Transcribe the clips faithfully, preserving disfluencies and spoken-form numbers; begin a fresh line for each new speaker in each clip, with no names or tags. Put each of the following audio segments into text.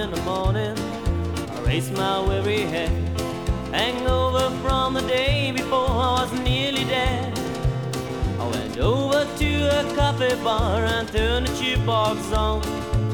in the morning, I raised my weary head, hangover from the day before I was nearly dead. I went over to a coffee bar and turned the jukebox on.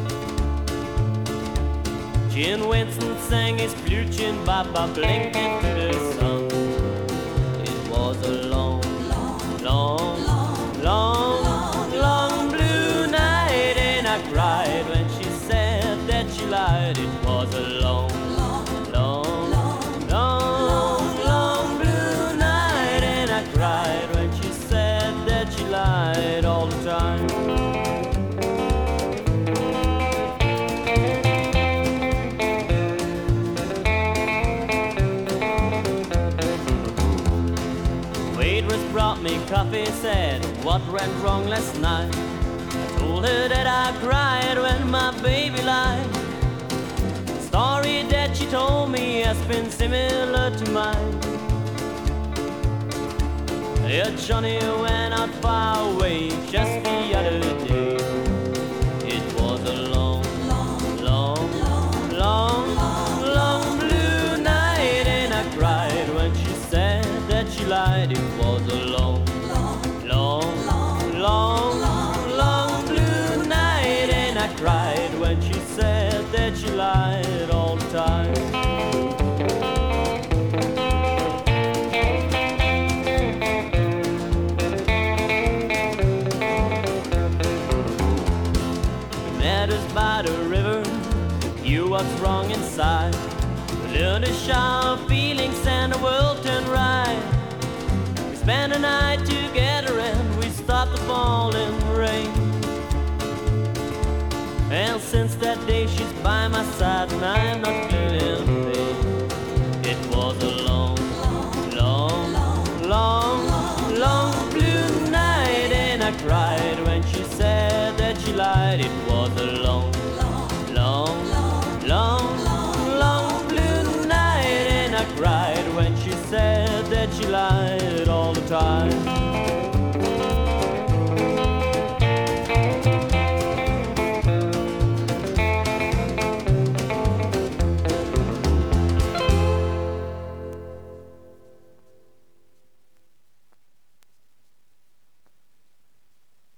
Gene Winston sang his blue tune by by blinking to the sun. It was a long, long, long, long, long, long blue night, and I cried when she said that she lied. It was a long, long, long, long, long blue night, and I cried when she said that she lied all the time. Brought me coffee, said what went wrong last night. I told her that I cried when my baby lied. The story that she told me has been similar to mine. Yeah, Johnny went out far away just the other day. It was a long, long, long, long, long, long blue night, and I cried when she said that she lied. It was a long, long, long, long, long blue night, and I cried when she said that she lied all the time. We met us by the river, knew what's wrong inside. We learned to shout feelings and the world turned right. Spent a night together and we stopped the falling rain. And since that day she's by my side and I'm not feeling pain. It was a long, long, long, long blue night, and I cried when she said that she lied. It was a long,